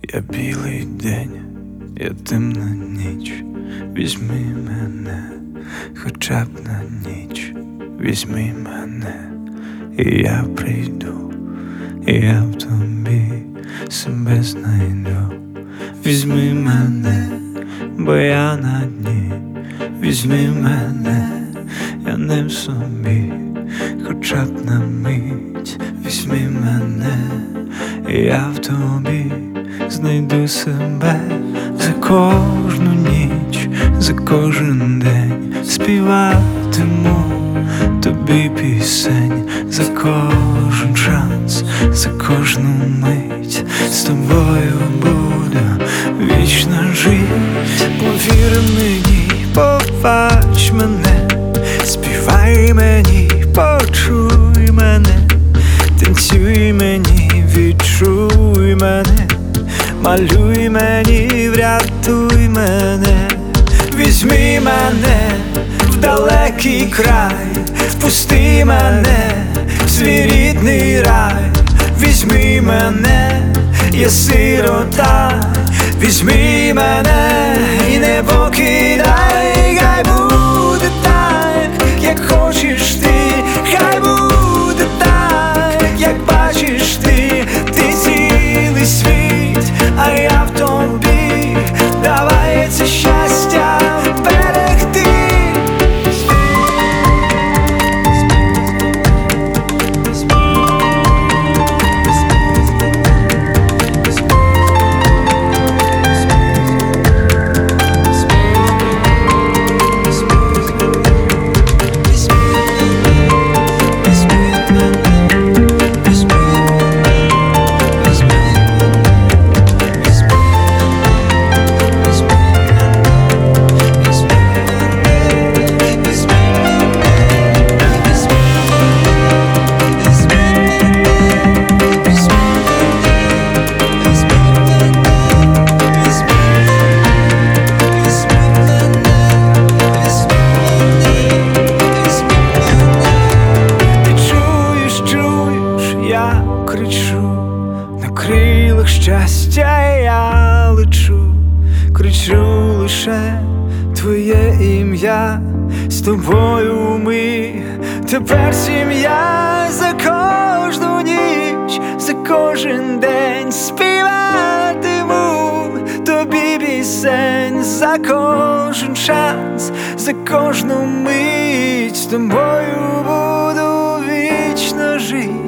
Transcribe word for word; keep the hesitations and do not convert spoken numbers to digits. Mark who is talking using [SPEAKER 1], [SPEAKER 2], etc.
[SPEAKER 1] Я білий день, я темна ніч, візьми мене, хоча б на ніч, візьми мене, і я прийду, і я в тобі себе знайду. Візьми мене, бо я на дні, візьми мене, я не в собі, хоча б на мить, візьми мене, і я в тобі знайду себе. За кожну ніч, за кожен день співатиму тобі пісень, за кожен шанс, за кожну мить з тобою буду вічно жить. Повір мені, побач мене, співай мені, почуй мене, танцюй мені, відчуй мене, малюй мені, врятуй мене. Візьми мене в далекий край, впусти мене в свій рідний рай. Візьми мене, я сирота, візьми мене і не покидай. Хай буде так, як хочеш ти, хай буде так, як бачиш ти. Ти цілий світ, а я в тобі, давай це щастя берегти. Я кричу, на крилах щастя я лечу, кричу лише твоє ім'я, з тобою ми тепер сім'я. За кожну ніч, за кожен день співатиму тобі пісень, за кожен шанс, за кожну мить з тобою буду вічно жити.